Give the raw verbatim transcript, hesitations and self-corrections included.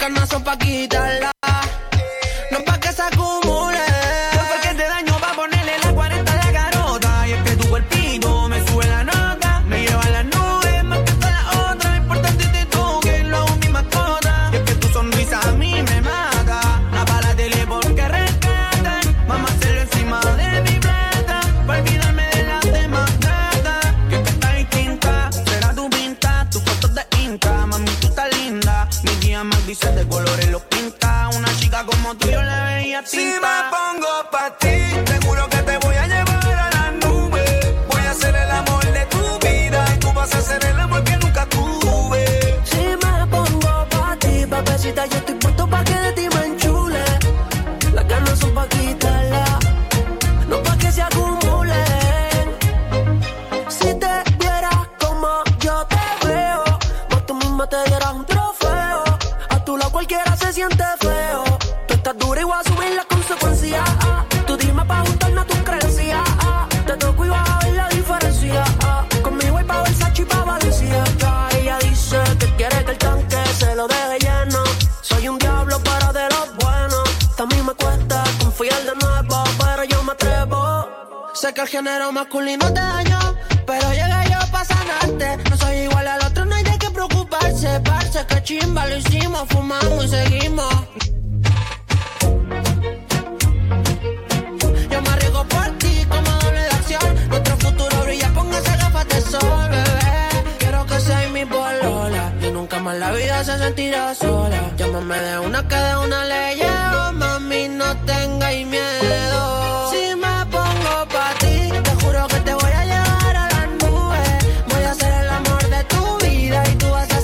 ganas son pa' quitarla, no pa' que se acumule. Porque te daño pa' ponerle la cuarenta a la garota. Y es que tu cuerpito me sube la nota, me lleva a las nubes más que todas las otras. Importante tú que lo hago mi mascota. Y es que tu sonrisa a mí me mata. Apaga la tele porque rescata. Vamos a hacerlo encima de mi plata, pa' olvidarme de las demás gatas. Que es que estás distinta, será tu pinta, tus fotos de Insta. Mami, tú estás linda, mi día más grises de colores los pinta. Una chica como tú yo la veía tinta. Si me pongo pa' ti, seguro que te voy a llevar a las nubes. Voy a ser el amor de tu vida y tú vas a ser el amor que nunca tuve. Si me pongo pa' ti, papecita, yo estoy puesto pa' que de ti me enchule. Las ganas son pa' quitarla, no pa' que se acumulen. Si te vieras como yo te veo, vos tú misma te dieras un trofeo. A tu lado cualquiera se siente feo. Tú estás dura y voy a subir las consecuencias. Ah, tú dime pa' ajustarme a tus creencias. Ah, te toco y vas a ver la diferencia. Ah, conmigo hay pa' Versace y pa' Valencia. Ella dice que quiere que el tanque se lo deje lleno. Soy un diablo pero de los buenos. También me cuesta confiar de nuevo, pero yo me atrevo. Sé que el género masculino te dañó, pero llegué yo pa' sanarte. No soy igual al otro, no hay de qué preocuparse. Parce, que chimba, lo hicimos, fumamos y seguimos. Yo me arriesgo por ti como doble de acción. Nuestro futuro brilla, póngase gafas de sol, bebé. Quiero que seas mi polola y nunca más la vida se sentirá sola. Llámame de una que de una leyenda.